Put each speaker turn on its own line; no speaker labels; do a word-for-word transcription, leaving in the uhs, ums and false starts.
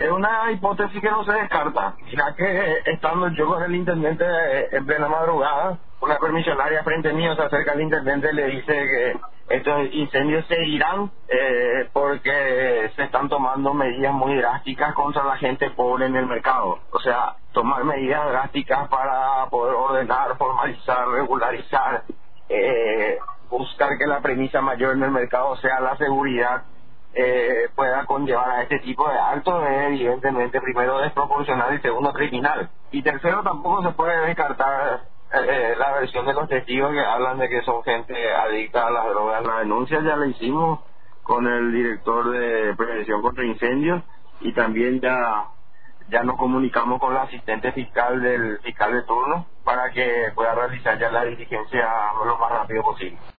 Es una hipótesis que no se descarta, ya que estando yo con el intendente en plena madrugada, una permisionaria frente mío se acerca al intendente y le dice que estos incendios seguirán eh, porque se están tomando medidas muy drásticas contra la gente pobre en el mercado. O sea, tomar medidas drásticas para poder ordenar, formalizar, regularizar, eh, buscar que la premisa mayor en el mercado sea la seguridad, eh, pueda conllevar a este tipo de actos es evidentemente primero desproporcional y segundo criminal. Y tercero, tampoco se puede descartar eh, la versión de los testigos que hablan de que son gente adicta a las drogas. La denuncia ya la hicimos con el director de prevención contra incendios y también ya ya nos comunicamos con la asistente fiscal del fiscal de turno para que pueda realizar ya la diligencia lo más rápido posible.